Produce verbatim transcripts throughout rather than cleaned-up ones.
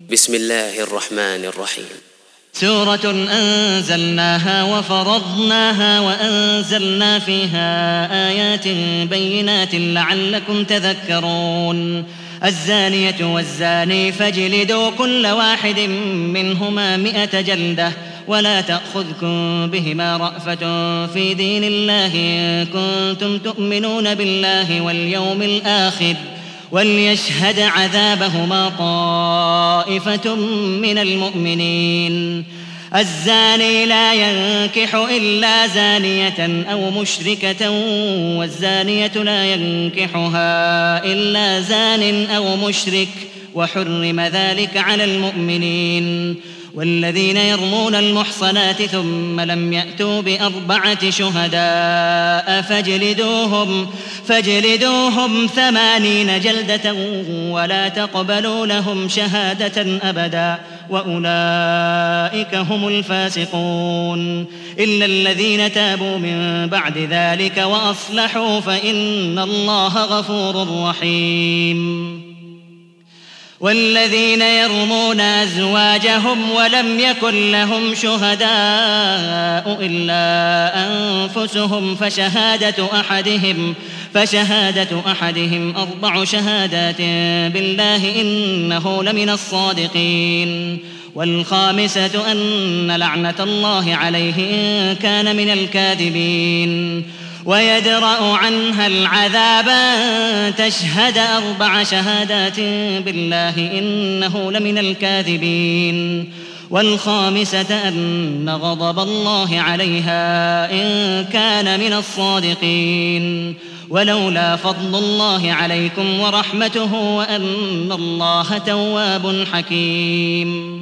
بسم الله الرحمن الرحيم. سورة أنزلناها وفرضناها وأنزلنا فيها آيات بينات لعلكم تذكرون. الزانية والزاني فاجلدوا كل واحد منهما مئة جلدة ولا تأخذكم بهما رأفة في دين الله إن كنتم تؤمنون بالله واليوم الآخر وليشهد عذابهما طائفة من المؤمنين. الزاني لا ينكح إلا زانية أو مشركة والزانية لا ينكحها إلا زان أو مشرك وحرم ذلك على المؤمنين. والذين يرمون المحصنات ثم لم يأتوا بأربعة شهداء فاجلدوهم, فاجلدوهم ثمانين جلدة ولا تقبلوا لهم شهادة أبدا وأولئك هم الفاسقون إلا الذين تابوا من بعد ذلك وأصلحوا فإن الله غفور رحيم. والذين يرمون أزواجهم ولم يكن لهم شهداء إلا أنفسهم فشهادة أحدهم فشهادة أحدهم أربع شهادات بالله إنه لمن الصادقين. والخامسة أن لعنة الله عليه إن كان من الكاذبين. ويدرأ عنها العذاب أن تشهد أربع شهادات بالله إنه لمن الكاذبين. والخامسة أن غضب الله عليها إن كان من الصادقين. ولولا فضل الله عليكم ورحمته وأن الله تواب حكيم.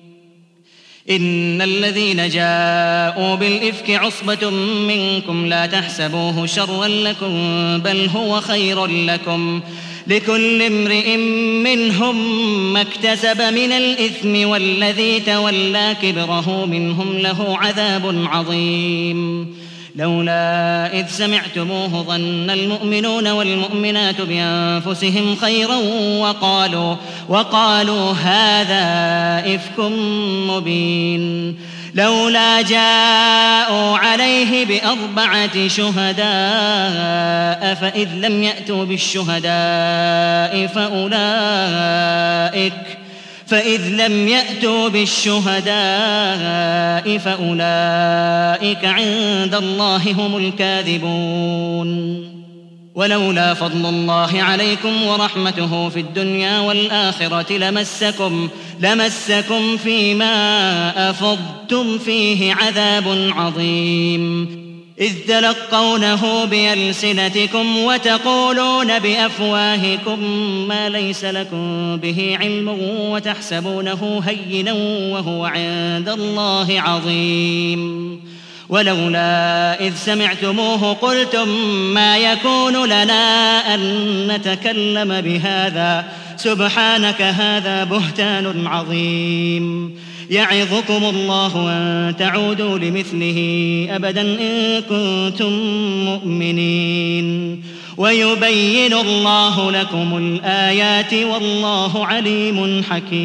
إن الذين جاءوا بالإفك عصبة منكم لا تحسبوه شرا لكم بل هو خير لكم لكل امرئ منهم ما اكتسب من الإثم والذي تولى كبره منهم له عذاب عظيم. لولا إذ سمعتموه ظن المؤمنون والمؤمنات بأنفسهم خيرا وقالوا, وقالوا هذا إفك مبين. لولا جاءوا عليه بأربعة شهداء فإذ لم يأتوا بالشهداء فأولئك فإذ لم يأتوا بالشهداء فأولئك عند الله هم الكاذبون. ولولا فضل الله عليكم ورحمته في الدنيا والآخرة لمسكم, لمسكم فيما أفضتم فيه عذاب عظيم إذ تلقونه بألسنتكم وتقولون بأفواهكم ما ليس لكم به علم وتحسبونه هينا وهو عند الله عظيم. ولولا إذ سمعتموه قلتم ما يكون لنا أن نتكلم بهذا سبحانك هذا بهتان عظيم. يعظكم الله أن تعودوا لمثله أبدا إن كنتم مؤمنين. ويبين الله لكم الآيات والله عليم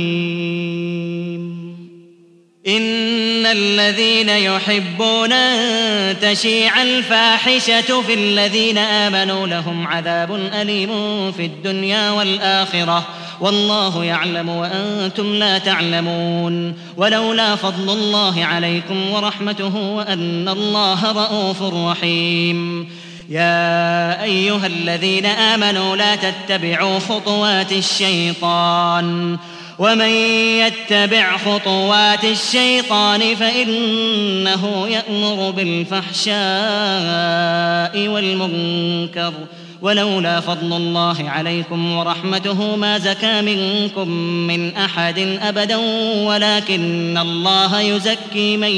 حكيم. إن الذين يحبون أن تشيع الفاحشة في الذين آمنوا لهم عذاب أليم في الدنيا والآخرة والله يعلم وأنتم لا تعلمون. ولولا فضل الله عليكم ورحمته وأن الله رءوف رحيم. يا أيها الذين آمنوا لا تتبعوا خطوات الشيطان ومن يتبع خطوات الشيطان فإنه يأمر بالفحشاء والمنكر ولولا فضل الله عليكم ورحمته ما زكى منكم من أحد أبدا ولكن الله يزكي من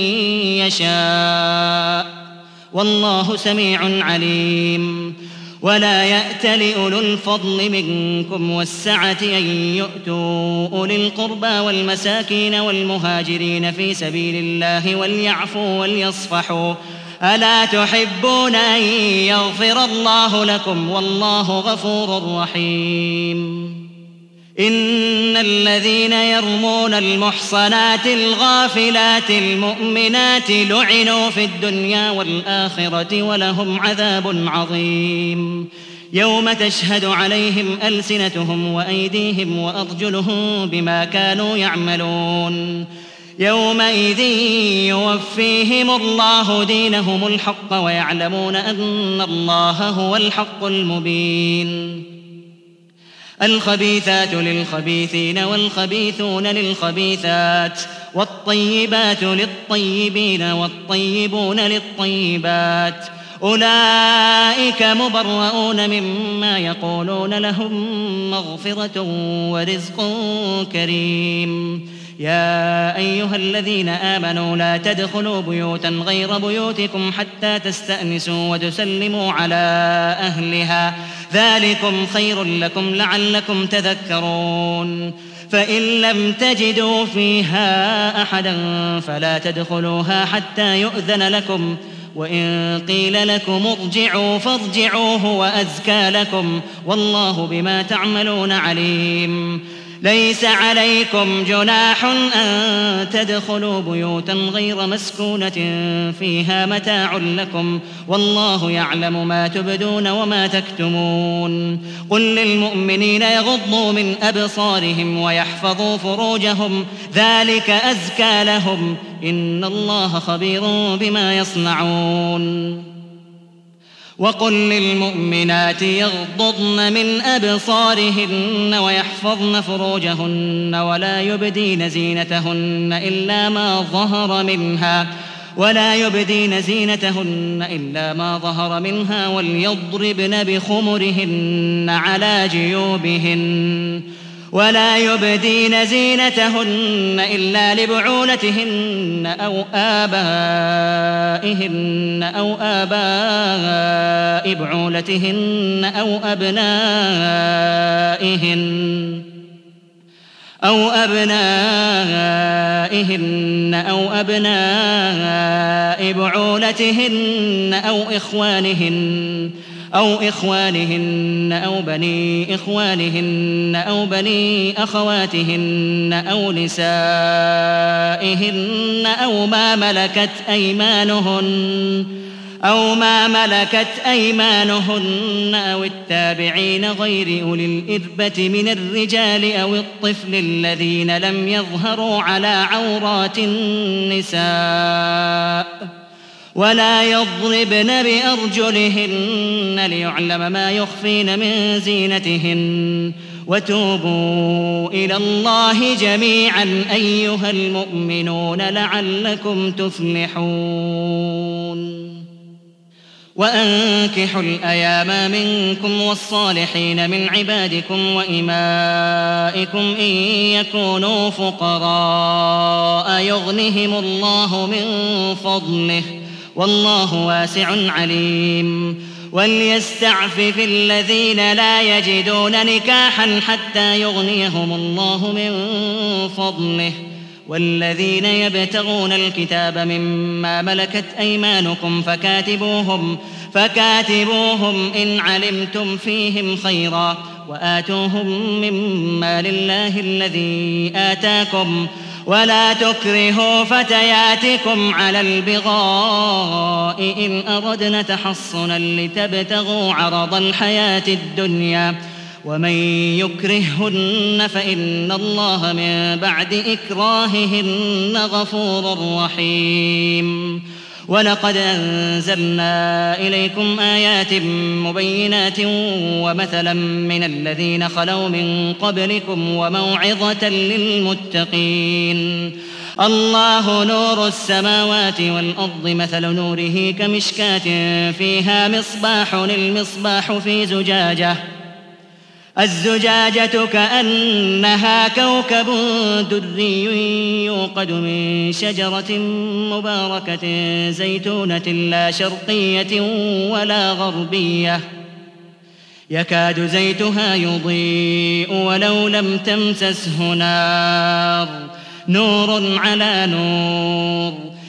يشاء والله سميع عليم. ولا يأت لأولو الفضل منكم والسعة أن يؤتوا أولي القربى والمساكين والمهاجرين في سبيل الله وليعفوا وليصفحوا ألا تحبون أن يغفر الله لكم والله غفور رحيم. إن الذين يرمون المحصنات الغافلات المؤمنات لعنوا في الدنيا والآخرة ولهم عذاب عظيم يوم تشهد عليهم ألسنتهم وأيديهم وأرجلهم بما كانوا يعملون يومئذ يوفيهم الله دينهم الحق ويعلمون أن الله هو الحق المبين الخبيثات للخبيثين والخبيثون للخبيثات والطيبات للطيبين والطيبون للطيبات أولئك مبرؤون مما يقولون لهم مغفرة ورزق كريم يا أيها الذين آمنوا لا تدخلوا بيوتا غير بيوتكم حتى تستأنسوا وتسلموا على أهلها ذلكم خير لكم لعلكم تذكرون فإن لم تجدوا فيها أحدا فلا تدخلوها حتى يؤذن لكم وإن قيل لكم ارجعوا فارجعوا هو أزكى لكم والله بما تعملون عليم ليس عليكم جناح أن تدخلوا بيوتا غير مسكونة فيها متاع لكم والله يعلم ما تبدون وما تكتمون قل للمؤمنين يغضوا من أبصارهم ويحفظوا فروجهم ذلك أزكى لهم إن الله خبير بما يصنعون وقل للمؤمنات يغضضن من أبصارهن ويحفظن فروجهن ولا يبدين زينتهن إلا ما ظهر منها ولا يبدين زينتهن إلا ما ظهر منها وليضربن بخمرهن على جيوبهن ولا يبدين زينتهن إلا لبعولتهن أو آبائهن أو آباء بعولتهن أو أبنائهن أو أبنائهن أو أبناء بعولتهن أو إخوانهن أو إخوانهن أو بني إخوانهن أو بني أخواتهن أو نسائهن أو ما ملكت أيمانهن أو ما ملكت أيمانهن أو التابعين غير أولي الإربة من الرجال أو الطفل الذين لم يظهروا على عورات النساء ولا يضربن بأرجلهن ليعلم ما يخفين من زينتهن وتوبوا إلى الله جميعا أيها المؤمنون لعلكم تفلحون وأنكحوا الأيام منكم والصالحين من عبادكم وإمائكم إن يكونوا فقراء يغنهم الله من فضله والله واسع عليم وليستعفف الذين لا يجدون نكاحا حتى يغنيهم الله من فضله والذين يبتغون الكتاب مما ملكت أيمانكم فكاتبوهم فكاتبوهم إن علمتم فيهم خيرا وآتوهم مما لله الذي آتاكم ولا تكرهوا فتياتكم على البغاء إن أردنا تحصنا لتبتغوا عرض الحياة الدنيا ومن يكرههن فإن الله من بعد إكراههن غفور رحيم ولقد أنزلنا إليكم آيات مبينات ومثلا من الذين خلوا من قبلكم وموعظة للمتقين الله نور السماوات والأرض مثل نوره كمشكاة فيها مصباح المصباح في زجاجة الزجاجة كأنها كوكب دري يوقد من شجرة مباركة زيتونة لا شرقية ولا غربية يكاد زيتها يضيء ولو لم تمسسه نار نور على نور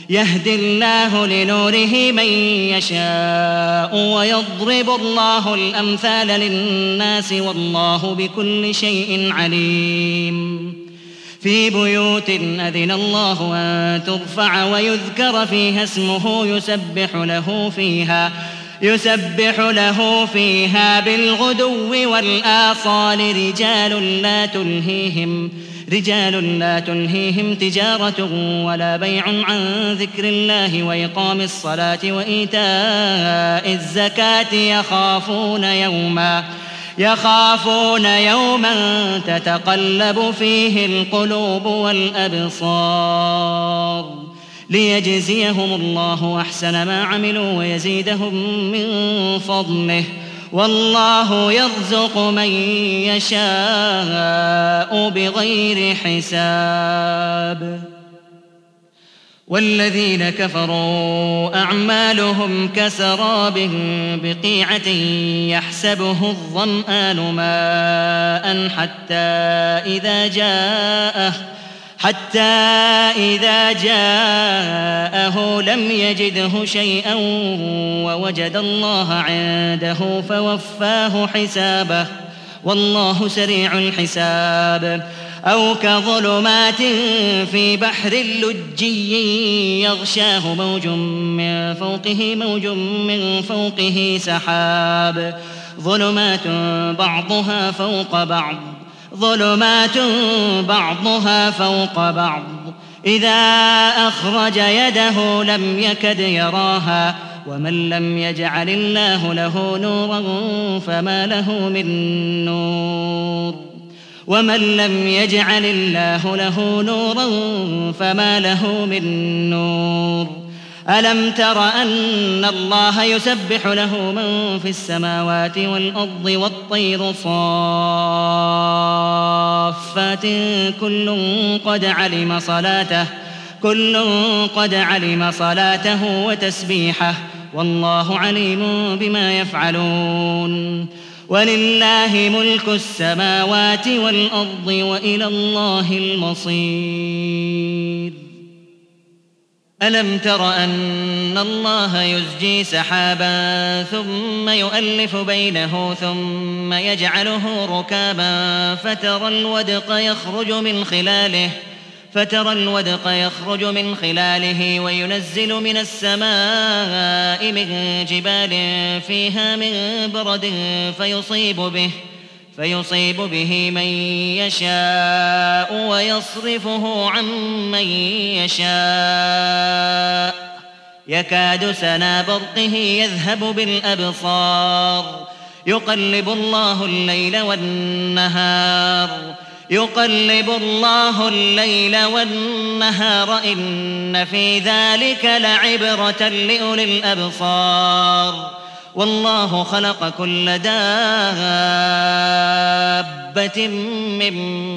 يهدي الله لنوره من يشاء ويضرب الله الأمثال للناس والله بكل شيء عليم في بيوت أذن الله أن ترفع ويذكر فيها اسمه يسبح له فيها يسبح له فيها بالغدو والآصال رجال لا تلهيهم رجال لا تلهيهم تجارة ولا بيع عن ذكر الله وإقام الصلاة وإيتاء الزكاة يخافون يوما يخافون يوما تتقلب فيه القلوب والأبصار ليجزيهم الله أحسن ما عملوا ويزيدهم من فضله والله يرزق من يشاء بغير حساب والذين كفروا أعمالهم كسراب بقيعة يحسبه الظمآن ماء حتى إذا جاءه حتى إذا جاءه لم يجده شيئا ووجد الله عنده فوفاه حسابه والله سريع الحساب أو كظلمات في بحر لجي يغشاه موج من فوقه موج من فوقه سحاب ظلمات بعضها فوق بعض ظلمات بعضها فوق بعض إذا أخرج يده لم يكد يراها ومن لم يجعل الله له نورا فما له من نور ومن لم يجعل الله له نورا فما له من نور ألم تر أن الله يسبح له من في السماوات والأرض والطير صافات كل قد علم صلاته كل قد علم صلاته وتسبيحه والله عليم بما يفعلون ولله ملك السماوات والأرض وإلى الله المصير ألم تر أن الله يزجي سحابا ثم يؤلف بينه ثم يجعله ركابا فترى الودق يخرج من خلاله فترى الودق يخرج من خلاله وينزل من السماء من جبال فيها من برد فيصيب به فيصيب به من يشاء ويصرفه عن من يشاء يكاد سنا برقه يذهب بالأبصار يقلب الله الليل والنهار يقلب الله الليل والنهار إن في ذلك لعبرة لأولي الأبصار والله خلق كل دابة من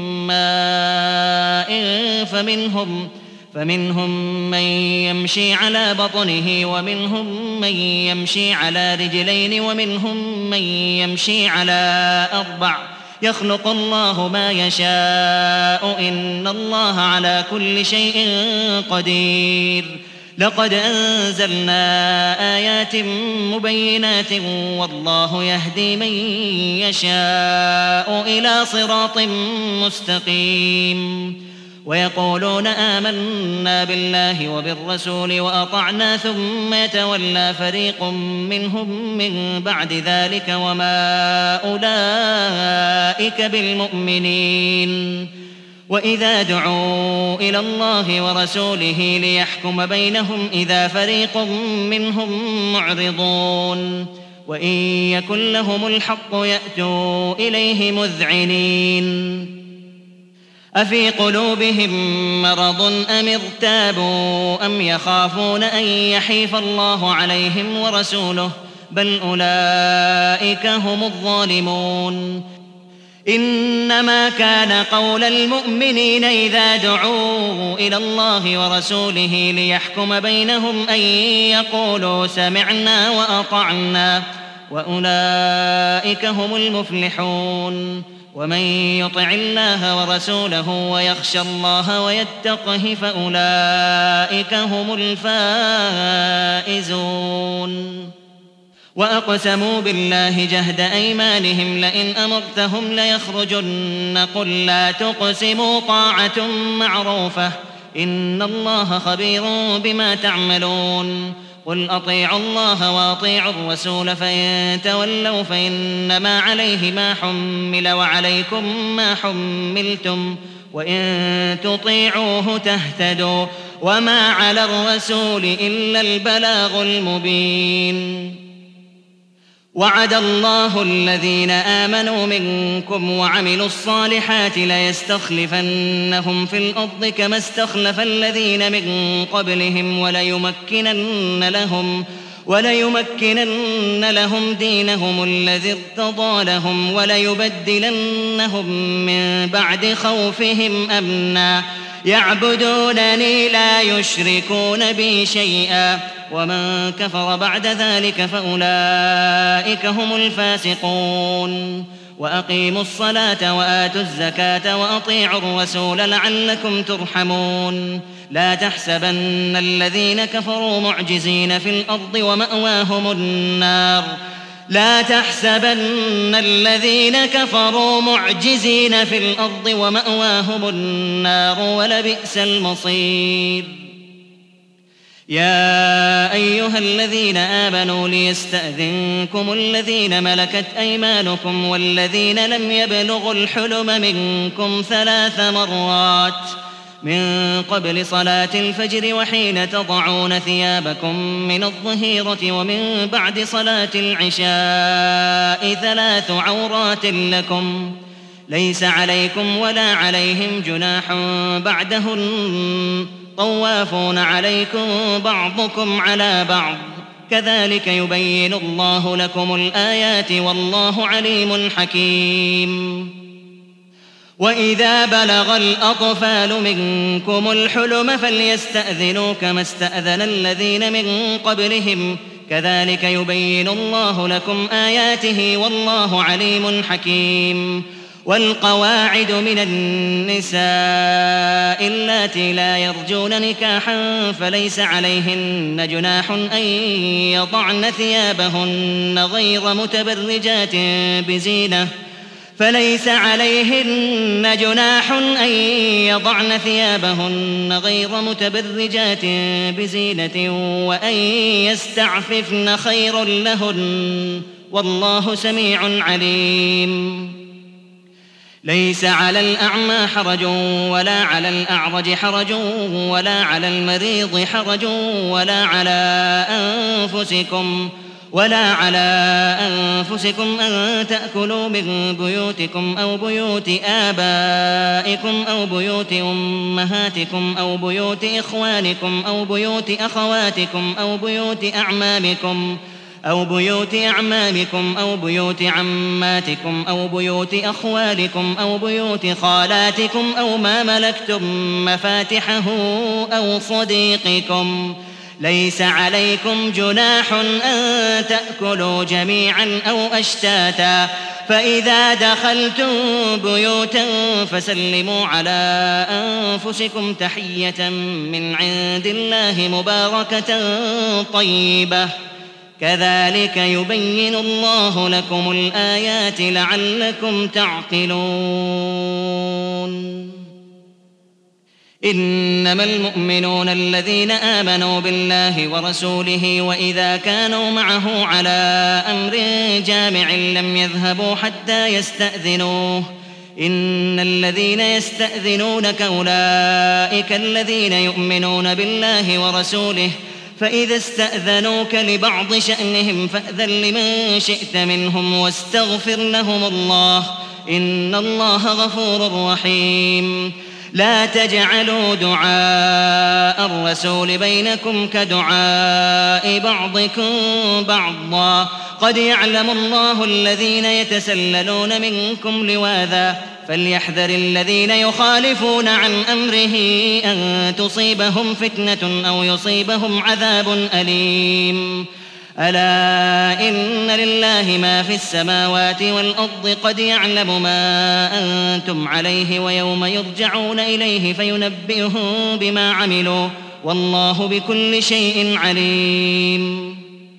ماء فمنهم فمنهم من يمشي على بطنه ومنهم من يمشي على رجلين ومنهم من يمشي على أربع يخلق الله ما يشاء إن الله على كل شيء قدير لقد أنزلنا آيات مبينات والله يهدي من يشاء إلى صراط مستقيم ويقولون آمنا بالله وبالرسول وأطعنا ثم يتولى فريق منهم من بعد ذلك وما أولئك بالمؤمنين وإذا دعوا إلى الله ورسوله ليحكم بينهم إذا فريق منهم معرضون وإن يكن لهم الحق يأتوا إليه مذعنين أفي قلوبهم مرض أم ارتابوا أم يخافون أن يحيف الله عليهم ورسوله بل أولئك هم الظالمون إنما كان قول المؤمنين إذا دعوا إلى الله ورسوله ليحكم بينهم أن يقولوا سمعنا وأطعنا وأولئك هم المفلحون ومن يطع الله ورسوله ويخشى الله ويتقه فأولئك هم الفائزون. وأقسموا بالله جهد أيمانهم لئن أمرتهم ليخرجن قل لا تقسموا طاعة معروفة إن الله خبير بما تعملون. قل أطيعوا الله وأطيعوا الرسول فإن تولوا فإنما عليه ما حمل وعليكم ما حملتم وإن تطيعوه تهتدوا وما على الرسول إلا البلاغ المبين. وعد الله الذين آمنوا منكم وعملوا الصالحات ليستخلفنهم في الأرض كما استخلف الذين من قبلهم وليمكنن لهم وليمكنن لهم دينهم الذي ارتضى لهم وليبدلنهم من بعد خوفهم أمنا يعبدونني لا يشركون بي شيئا ومن كفر بعد ذلك فأولئك هم الفاسقون. وأقيموا الصلاة وآتوا الزكاة وأطيعوا الرسول لعلكم ترحمون. لا تحسبن الذين كفروا معجزين في الأرض ومأواهم النار لا تحسبن الذين كفروا معجزين في الأرض ومأواهم النار ولبئس المصير. يا أيها الذين آمنوا ليستأذنكم الذين ملكت أيمانكم والذين لم يبلغوا الحلم منكم ثلاث مرات من قبل صلاة الفجر وحين تضعون ثيابكم من الظهيرة ومن بعد صلاة العشاء ثلاث عورات لكم ليس عليكم ولا عليهم جناح بعدهن طوافون عليكم بعضكم على بعض كذلك يبين الله لكم الآيات والله عليم حكيم. وإذا بلغ الأطفال منكم الحلم فليستأذنوا كما استأذن الذين من قبلهم كذلك يبين الله لكم آياته والله عليم حكيم. والقواعد من النساء اللاتي لا يرجون نكاحا فليس عليهن جناح أن يضعن ثيابهن غير متبرجات بزينة فليس عليهن جناح أن يضعن ثيابهن غير متبرجات بزينة وأن يستعففن خير لهن والله سميع عليم. ليس على الأعمى حرج ولا على الأعرج حرج ولا على المريض حرج ولا على أنفسكم ولا على أنفسكم أن تأكلوا من بيوتكم أو بيوت آبائكم أو بيوت أمهاتكم أو بيوت إخوانكم أو بيوت أخواتكم أو بيوت أعمامكم أو بيوت أعمامكم أو بيوت عماتكم أو بيوت أخوالكم أو بيوت خالاتكم أو ما ملكتم مفاتحه أو صديقكم. ليس عليكم جناح أن تأكلوا جميعا أو أشتاتا فإذا دخلتم بيوتا فسلموا على أنفسكم تحية من عند الله مباركة طيبة كذلك يبين الله لكم الآيات لعلكم تعقلون. إنما المؤمنون الذين آمنوا بالله ورسوله وإذا كانوا معه على أمر جامع لم يذهبوا حتى يستأذنوه إن الذين يستأذنونك أولئك الذين يؤمنون بالله ورسوله فإذا استأذنوك لبعض شأنهم فأذن لمن شئت منهم واستغفر لهم الله إن الله غفور رحيم. لا تجعلوا دعاء الرسول بينكم كدعاء بعضكم بعضا قد يعلم الله الذين يتسللون منكم لواذا فليحذر الذين يخالفون عن أمره أن تصيبهم فتنة أو يصيبهم عذاب أليم. ألا إن لله ما في السماوات والأرض قد يعلم ما أنتم عليه ويوم يرجعون إليه فينبئهم بما عملوا والله بكل شيء عليم